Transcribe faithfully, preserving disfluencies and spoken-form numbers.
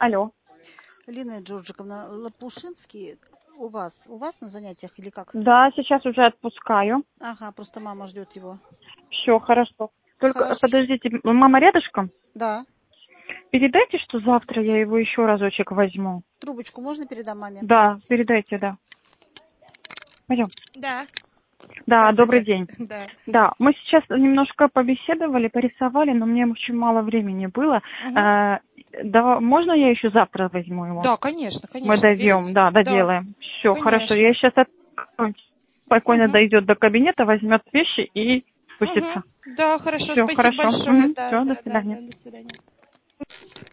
Алло. Лина Джорджиковна, Лопушинский у вас, у вас на занятиях или как? Да, сейчас уже отпускаю. Ага, просто мама ждет его. Все, хорошо. Только Хорошо. подождите, мама рядышком? Да. Передайте, что завтра я его еще разочек возьму. Трубочку можно передам маме? Да, передайте, да. Пойдем. Да. Да, добрый день. Да. Да, мы сейчас немножко побеседовали, порисовали, но мне очень мало времени было. Угу. А, да, можно я еще завтра возьму его? Да, конечно, конечно. Мы довьем, Берите. да, доделаем. Да. Все, хорошо. Я сейчас от... спокойно Угу. дойдет до кабинета, возьмет вещи и спустится. Угу. Да, хорошо, Все, спасибо хорошо. большое. Угу. Да, Все, да, до да, свидания. да, до свидания.